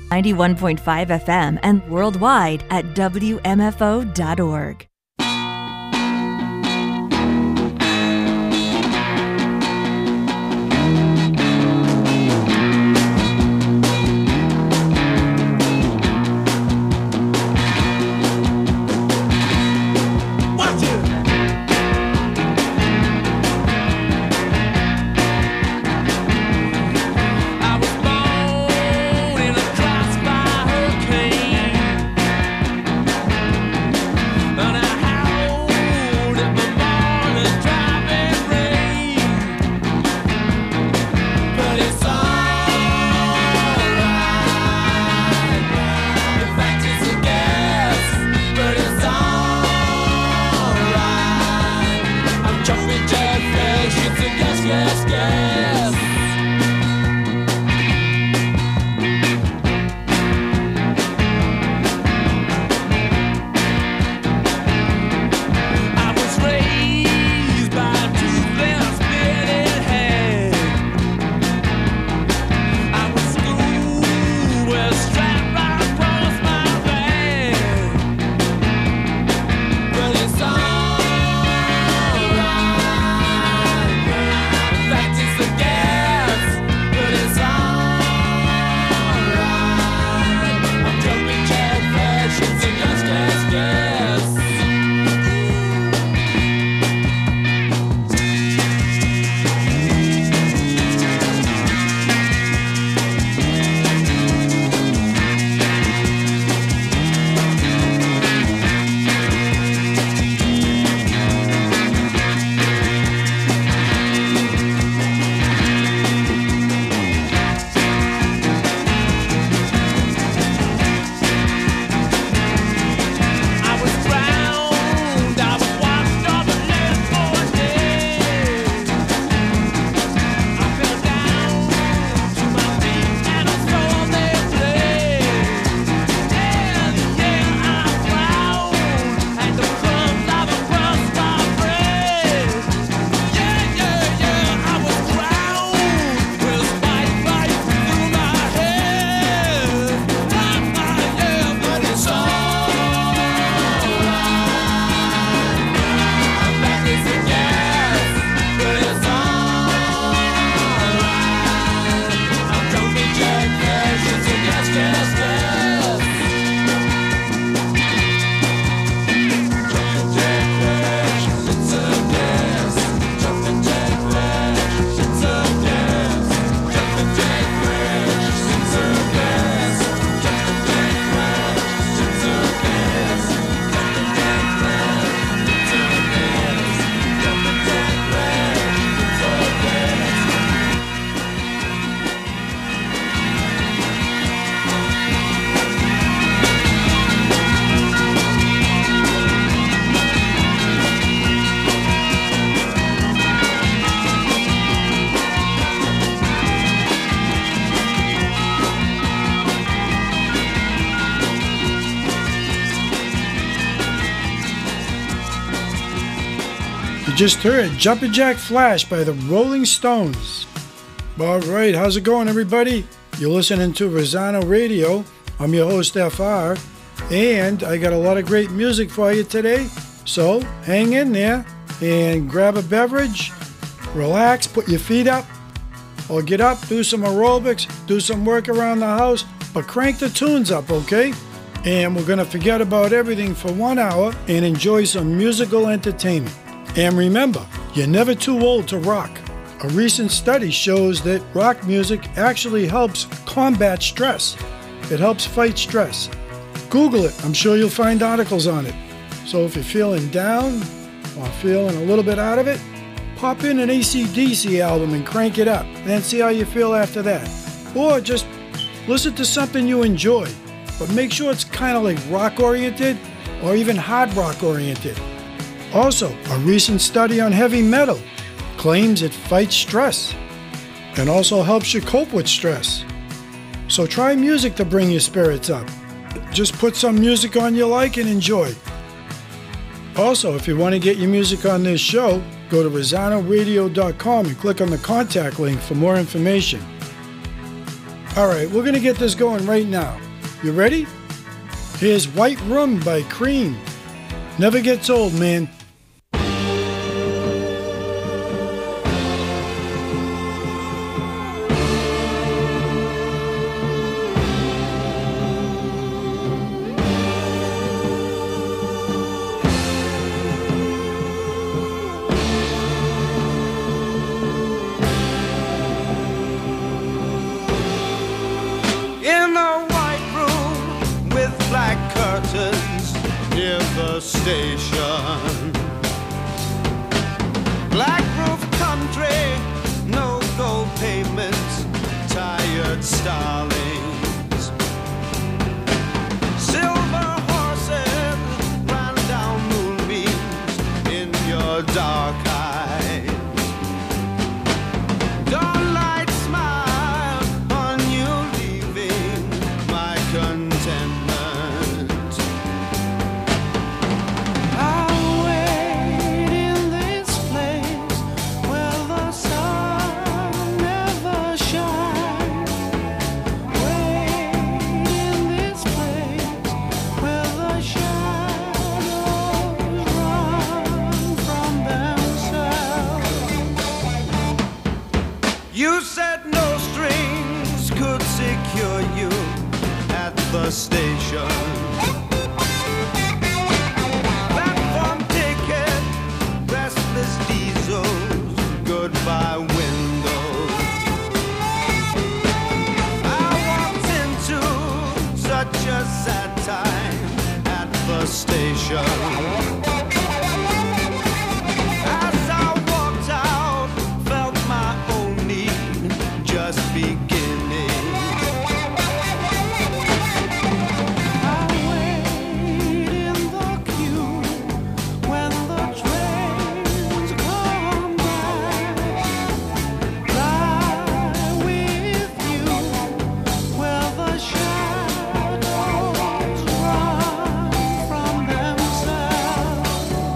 91.5 FM and worldwide at WMFO.org. Just heard Jumpin' Jack Flash by the Rolling Stones. All right, how's it going, everybody? You're listening to Rosano Radio. I'm your host, FR, and I got a lot of great music for you today. So hang in there and grab a beverage, relax, put your feet up, or get up, do some aerobics, do some work around the house, but crank the tunes up, okay? And we're going to forget about everything for 1 hour and enjoy some musical entertainment. And remember, you're never too old to rock. A recent study shows that rock music actually helps combat stress. It helps fight stress. Google it. I'm sure you'll find articles on it. So if you're feeling down or feeling a little bit out of it, pop in an AC/DC album and crank it up. Then see how you feel after that. Or just listen to something you enjoy. But make sure it's kind of like rock-oriented or even hard rock-oriented. Also, a recent study on heavy metal claims it fights stress and also helps you cope with stress. So try music to bring your spirits up. Just put some music on you like and enjoy. Also, if you want to get your music on this show, go to RosanoRadio.com and click on the contact link for more information. All right, we're going to get this going right now. You ready? Here's White Room by Cream. Never gets old, man. Station, black roof country, no gold pavements, tired starlings, silver horses ran down moonbeams in your dark eyes. Dawnlight smile on you leaving my contentment. You said no strings could secure you at the station. Platform ticket, restless diesels, goodbye windows. I walked into such a sad time at the station. Just beginning. I wait in the queue when the trains come back. Lie with you where the shadows run from themselves.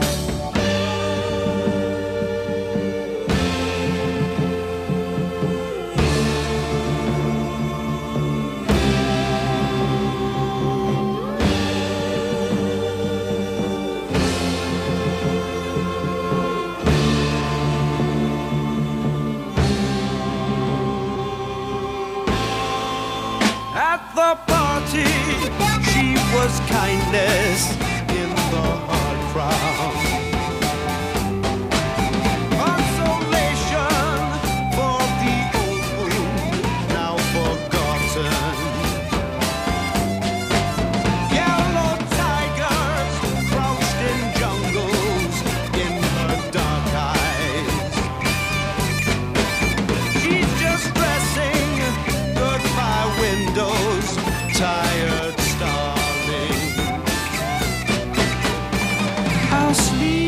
At the party, she was kindness in the hard crowd. Consolation for the old wound, now forgotten. Yellow tigers crouched in jungles in her dark eyes. She's just dressing goodbye windows, tired starling. I'll sleep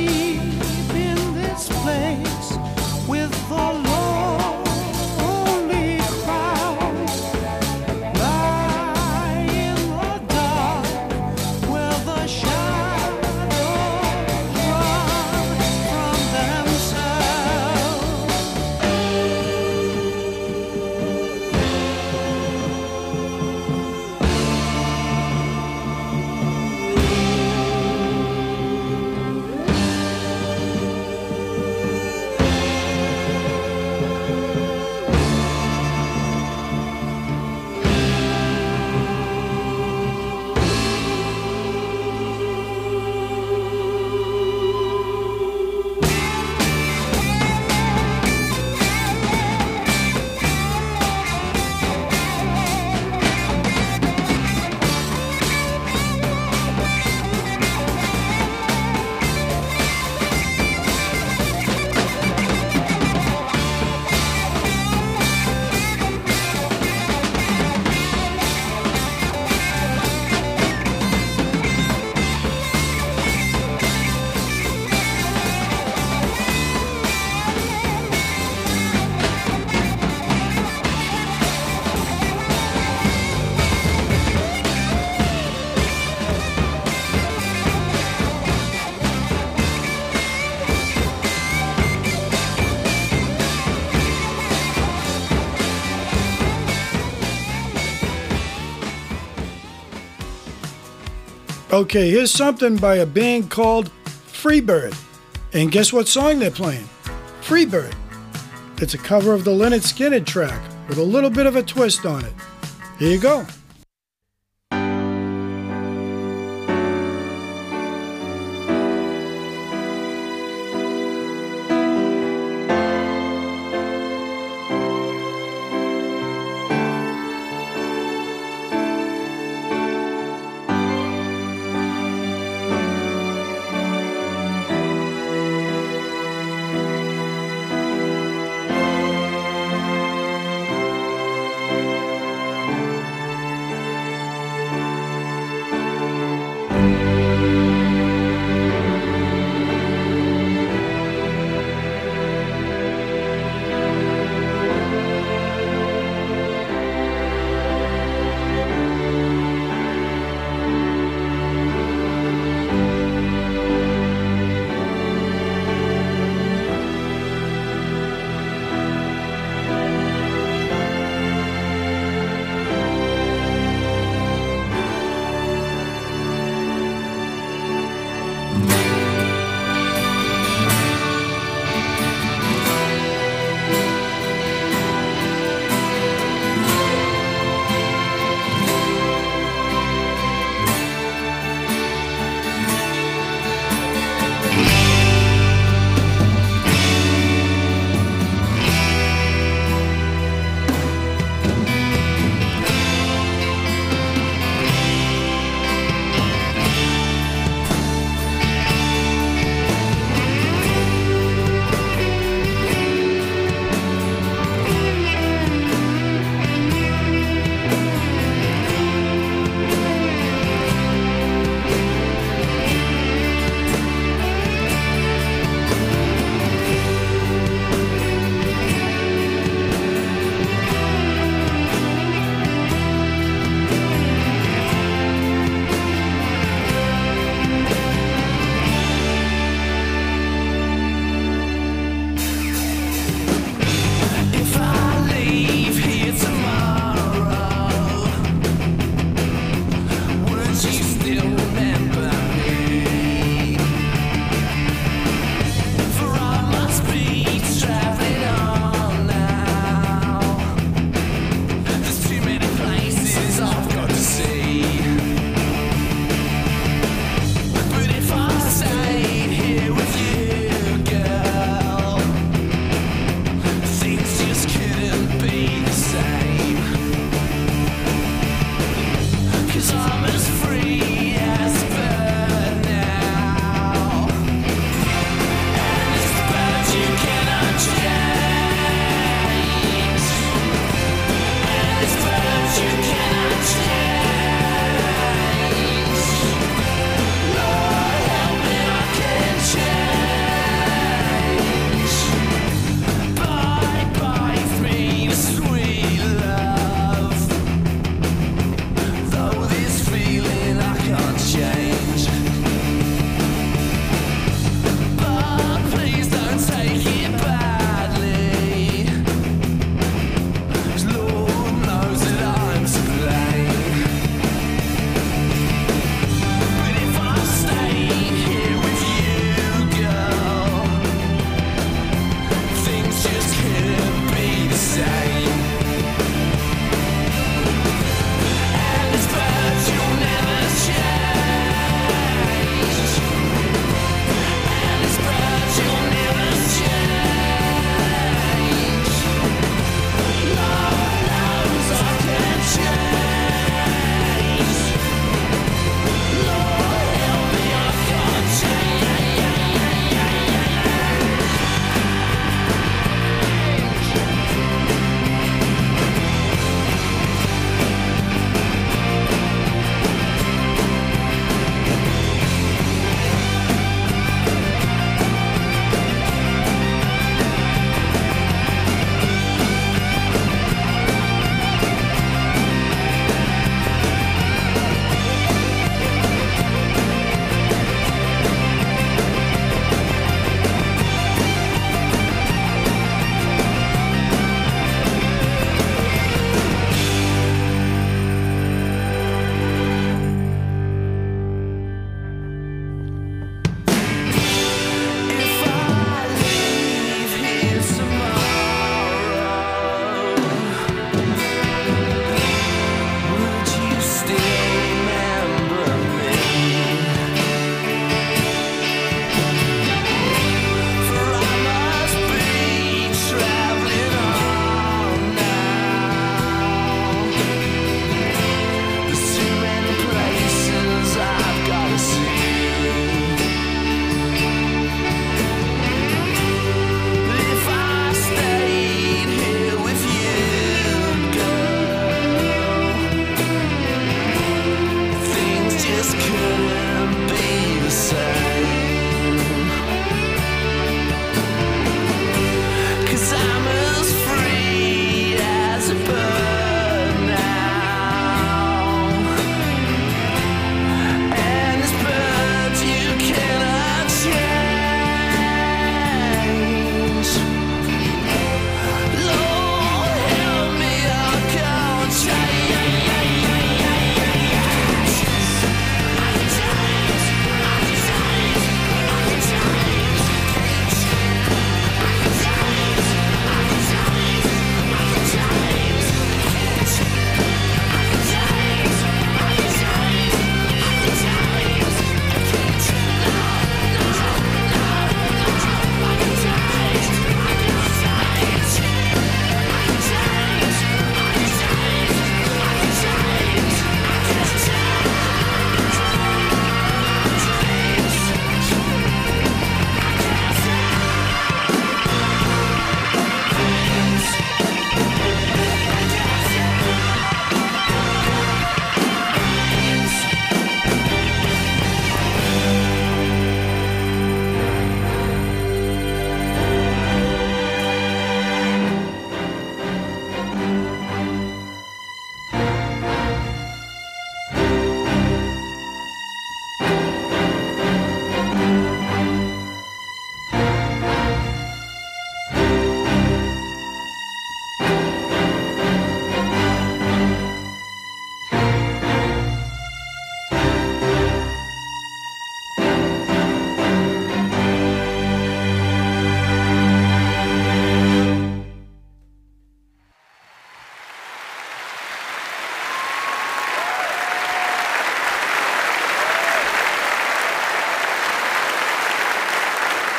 Okay, here's something by a band called Freebird. And guess what song they're playing? Freebird. It's a cover of the Lynyrd Skynyrd track with a little bit of a twist on it. Here you go.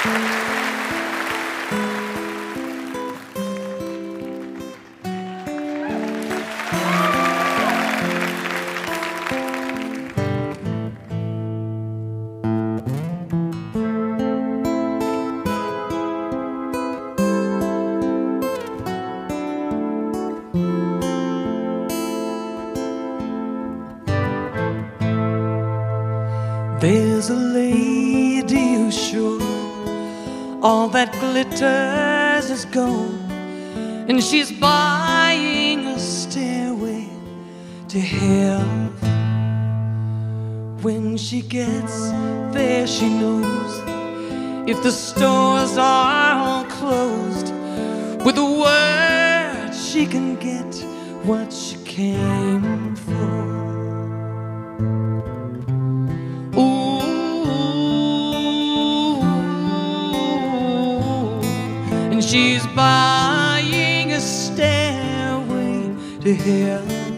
There's a lady who's sure all that glitters is gold, and she's buying a stairway to heaven. When she gets there, she knows if the stores are all closed, with a word she can get what she came for. She's buying a stairway to heaven.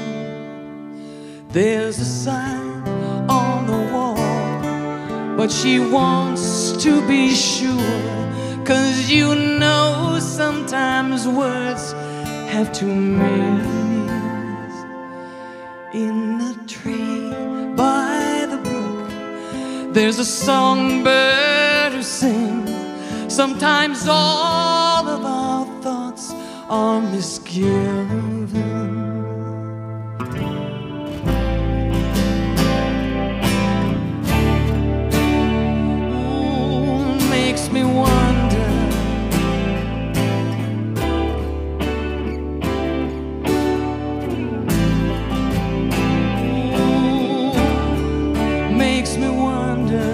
There's a sign on the wall, but she wants to be sure, 'cause you know sometimes words have two meanings. In a tree by the brook, there's a songbird who sings. Sometimes all of our thoughts are misgiven. Ooh, makes me wonder. Ooh, makes me wonder.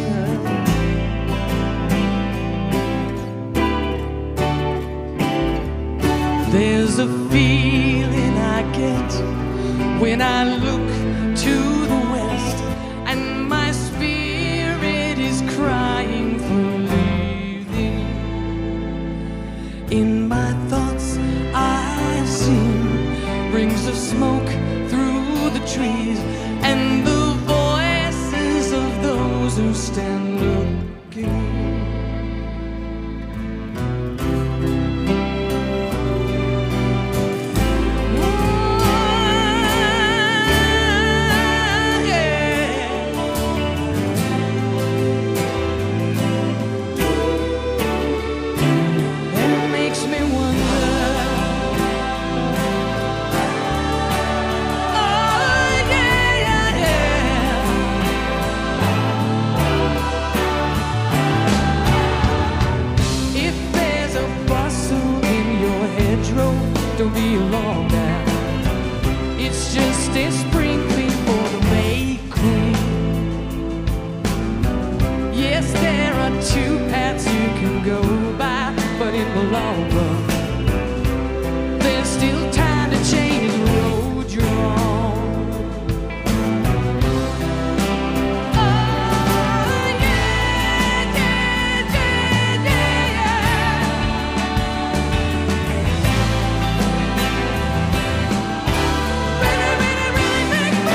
There's a feeling I get when I look to the west, and my spirit is crying for leaving. In my thoughts I've seen rings of smoke through the trees, and the voices of those who stand looking. Don't be alarmed now. It's just a spring clean for the May Queen. Yes, there are two paths you can go by, but in the long run, there's still time to change the road you're on. Make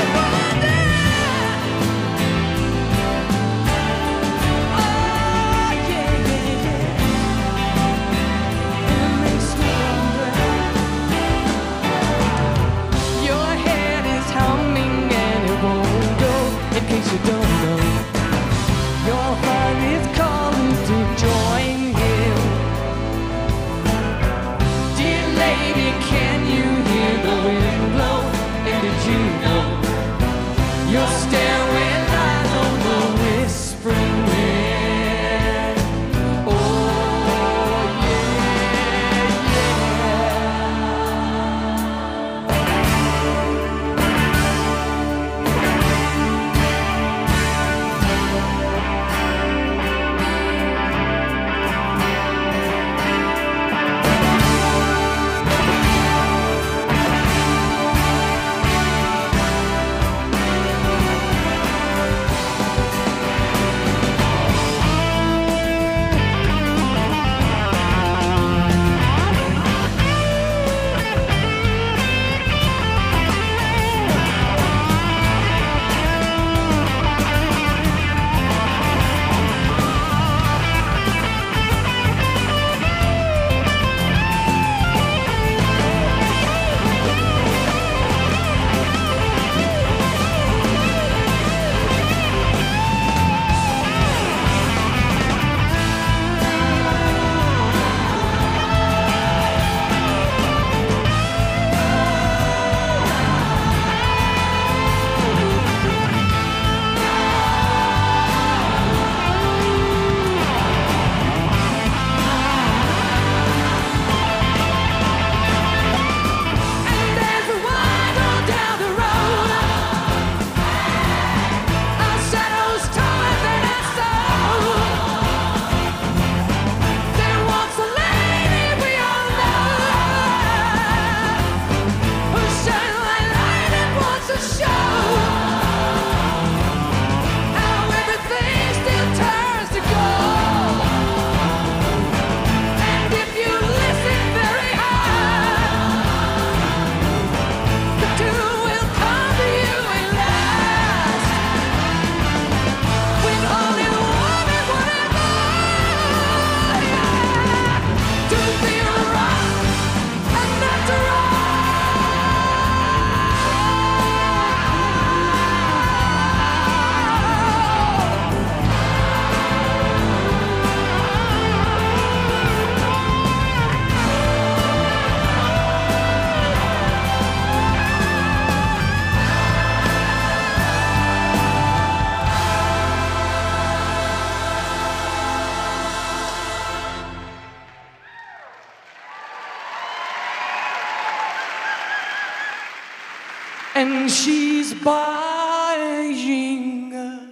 and she's buying a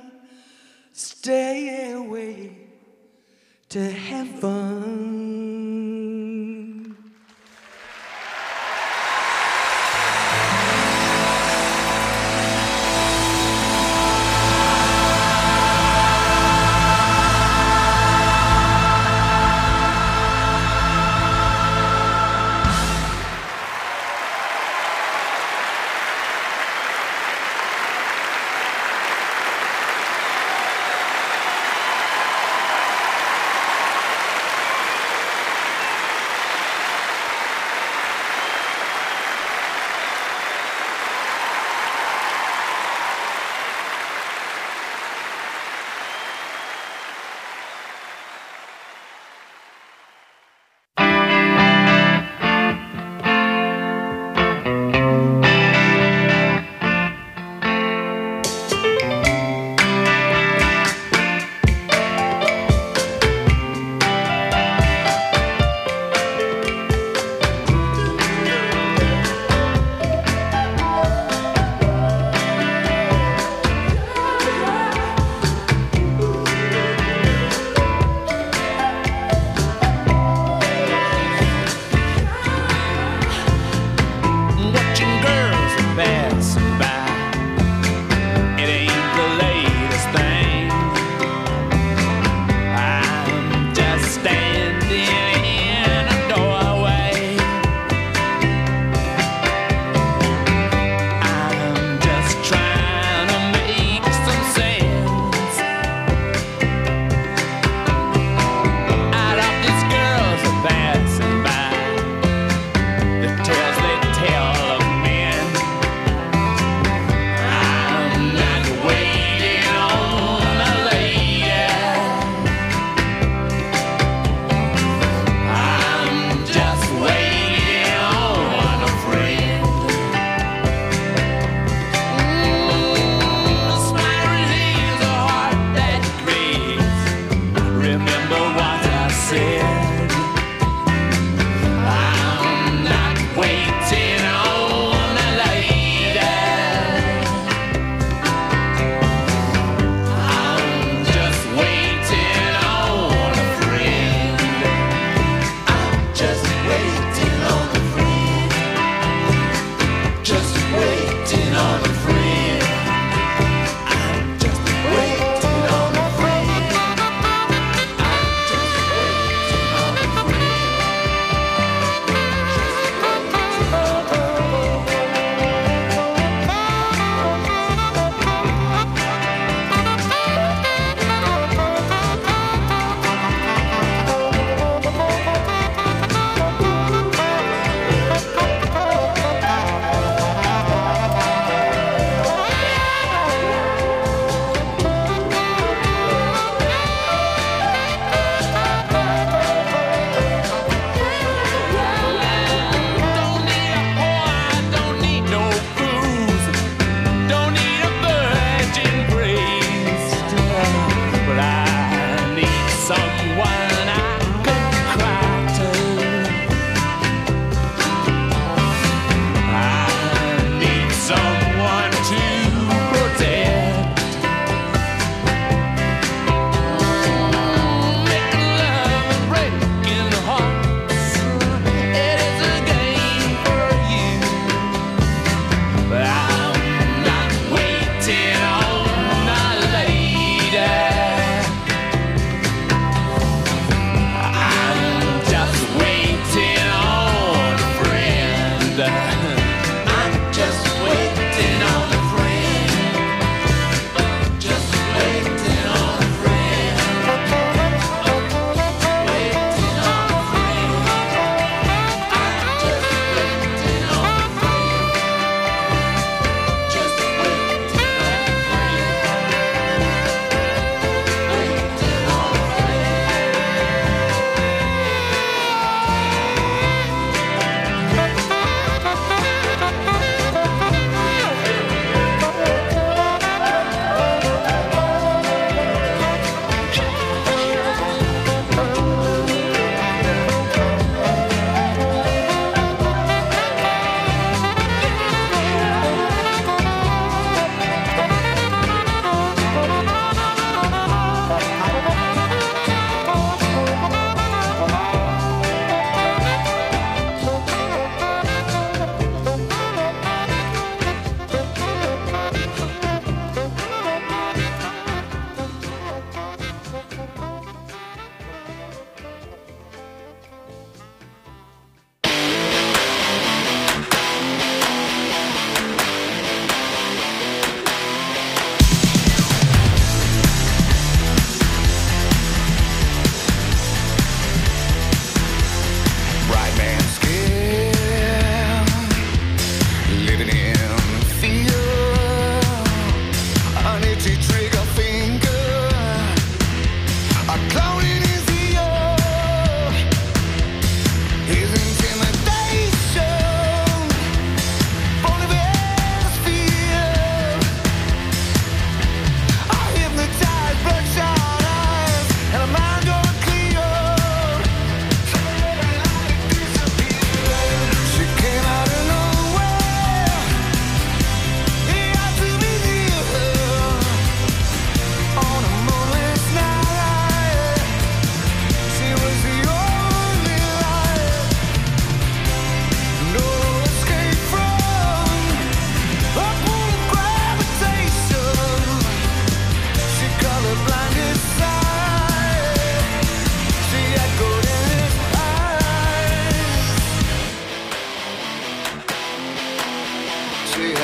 stairway to heaven.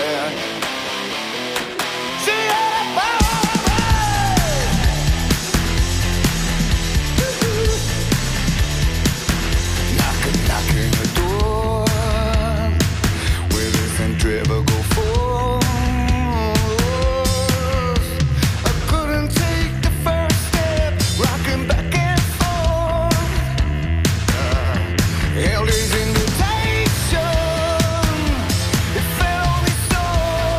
She had a power, knocking the door with a centrifugal force. I couldn't take the first step, rocking back and forth. Held his invitation, it fell on his soul.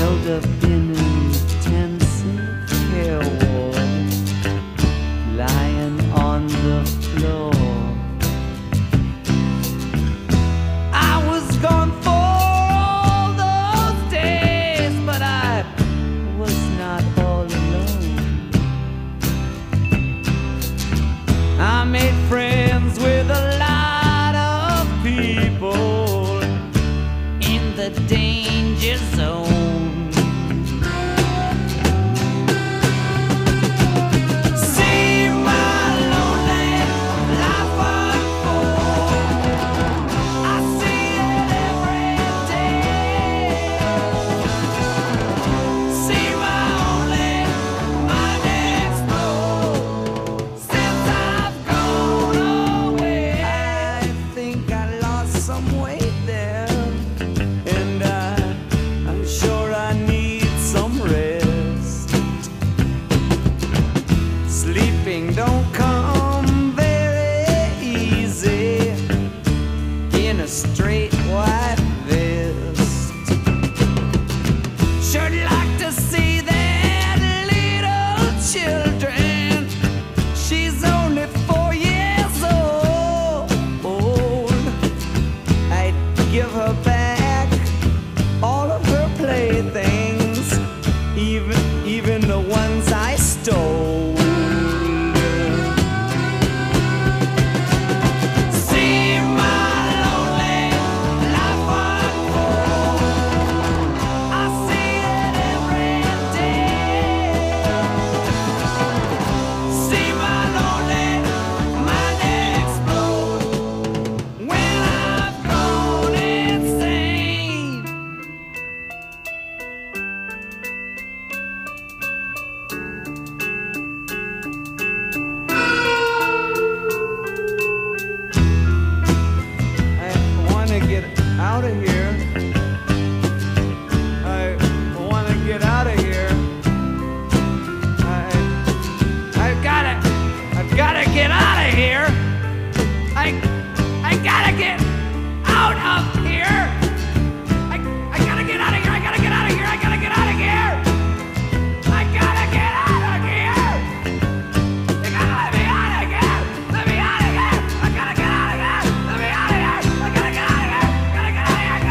held up in intensive care ward, lying on the floor. I was gone for all those days, but I was not all alone. I made friends with a lot of people in the danger zone. See my lonely life unfold. I see it every day. See my only mind explode since I've gone away. I think I lost some weight there, and I'm sure I need some rest. Sleeping don't come very easy in a straight white vest. Should like to see that little children. She's only 4 years old. I'd give her back all of her playthings, even the ones I stole. See my lonely life unfold. I see it every day. See my lonely mind explode when I've gone insane. I want to get out of here. I want to get out of here. I've gotta get out of here. I gotta get out of here. I gotta get out of here. I gotta get out of here. I gotta get out of here. I gotta get out of here. You gotta let me out of here. Let me out of here. I gotta get out of here. Let me out of here. I gotta get out of here. Gotta get out of here.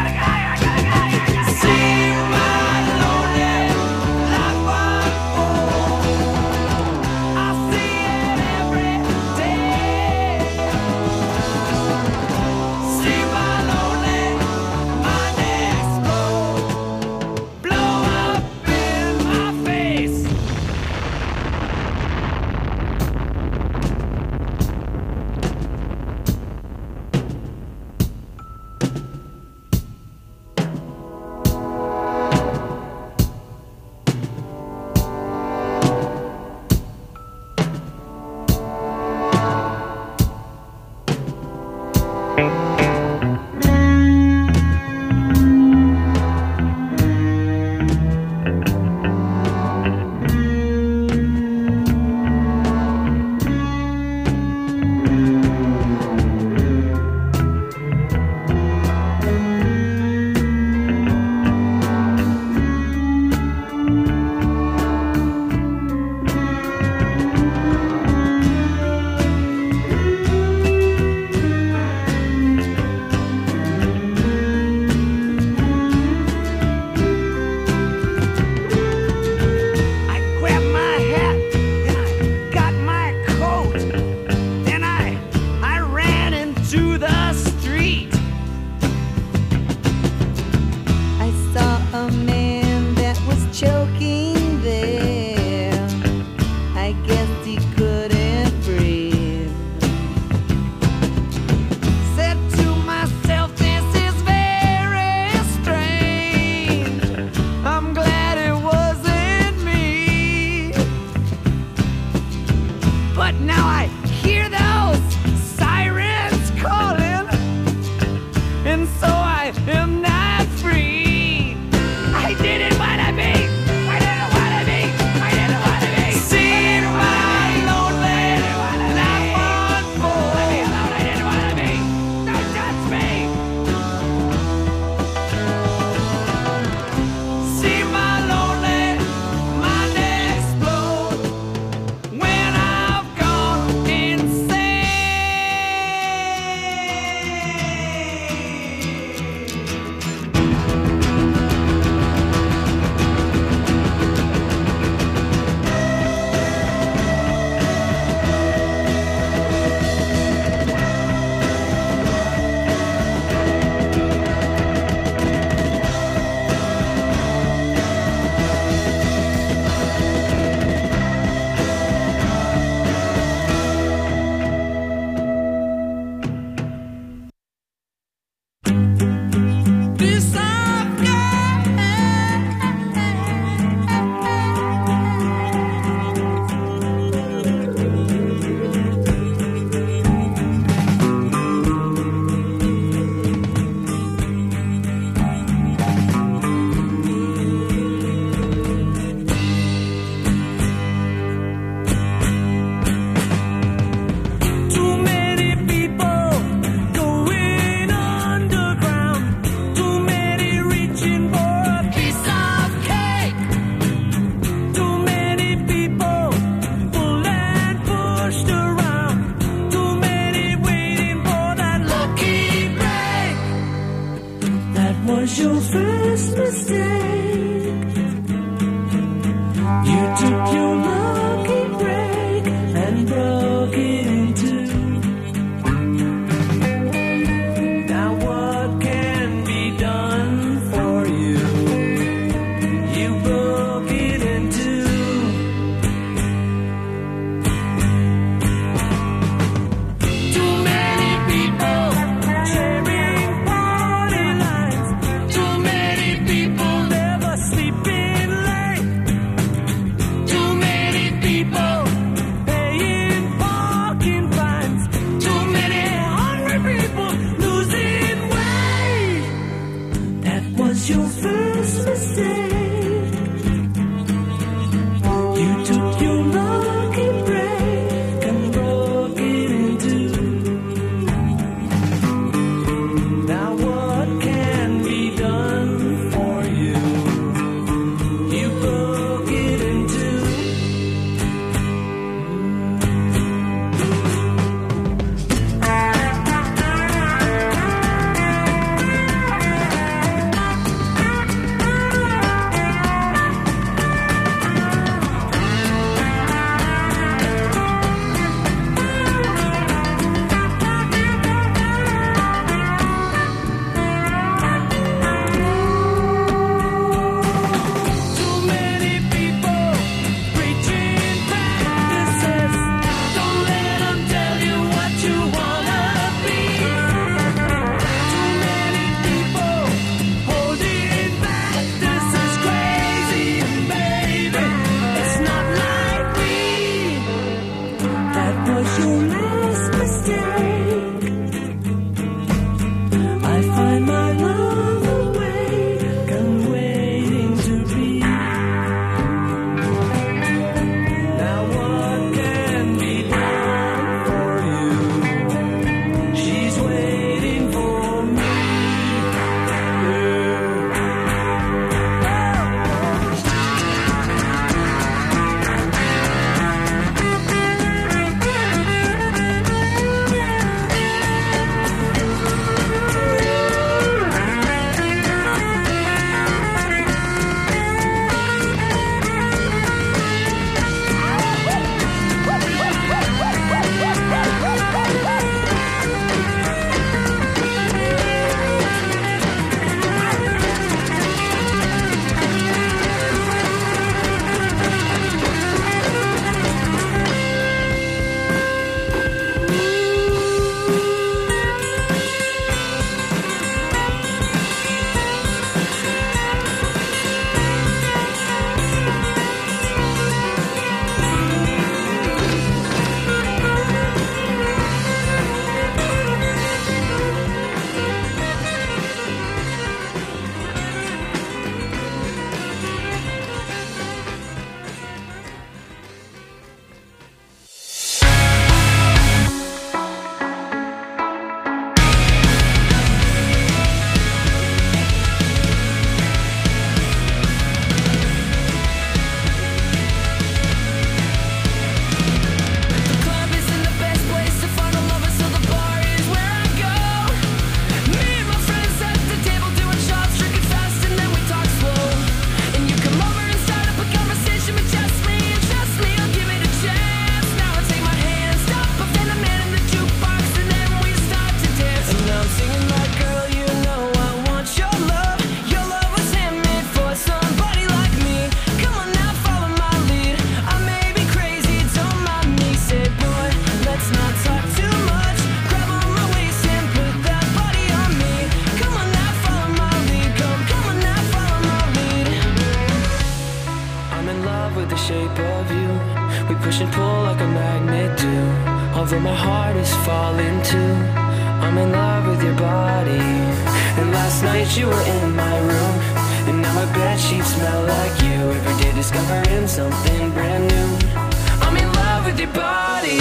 shape of you. We push and pull like a magnet do. Although my heart is falling too, I'm in love with your body. And last night you were in my room, and now my bedsheets smell like you. Every day discovering something brand new. I'm in love with your body.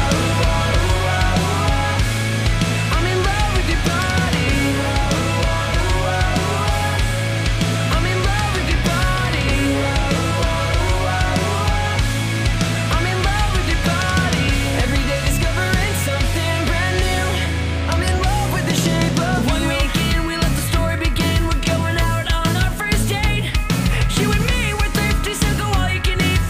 I'm in love with your body. I'm in love with your body. I'm in love with your body. Every day discovering something brand new. I'm in love with the shape of you. One weekend we let the story begin. We're going out on our first date. You and me, we're thrifty, so go all you can eat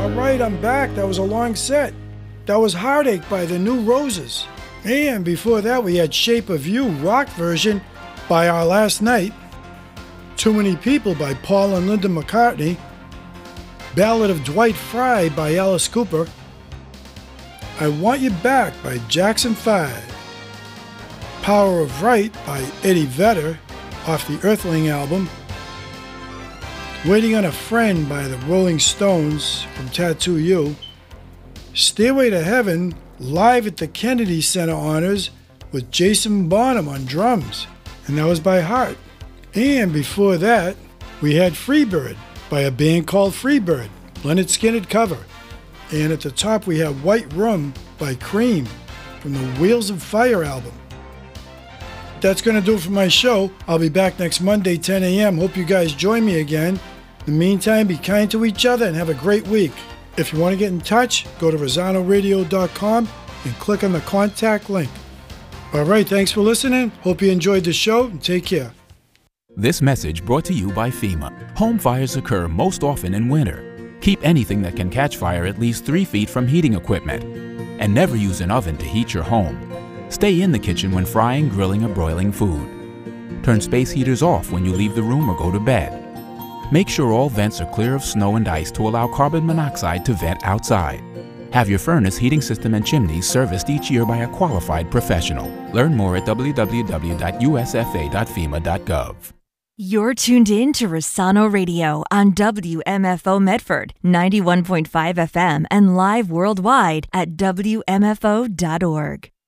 right, I'm back. That was a long set. That was Heartache by the New Roses. And before that, we had Shape of You rock version by Our Last Night. Too Many People by Paul and Linda McCartney. Ballad of Dwight Fry by Alice Cooper. I Want You Back by Jackson 5. Power of Right by Eddie Vedder off the Earthling album. Waiting on a Friend by the Rolling Stones from Tattoo You. Stairway to Heaven live at the Kennedy Center Honors with Jason Bonham on drums, and that was by Heart. And before that, we had Freebird by a band called Freebird, Leonard Skinner cover. And at the top we have White Room by Cream from the Wheels of Fire album. That's going to do it for my show. I'll be back next Monday, 10 a.m. Hope you guys join me again. In the meantime, be kind to each other and have a great week. If you want to get in touch, go to RosanoRadio.com and click on the contact link. All right, thanks for listening. Hope you enjoyed the show and take care. This message brought to you by FEMA. Home fires occur most often in winter. Keep anything that can catch fire at least 3 feet from heating equipment. And never use an oven to heat your home. Stay in the kitchen when frying, grilling, or broiling food. Turn space heaters off when you leave the room or go to bed. Make sure all vents are clear of snow and ice to allow carbon monoxide to vent outside. Have your furnace, heating system, and chimneys serviced each year by a qualified professional. Learn more at www.usfa.fema.gov. You're tuned in to Rosano Radio on WMFO Medford, 91.5 FM, and live worldwide at WMFO.org.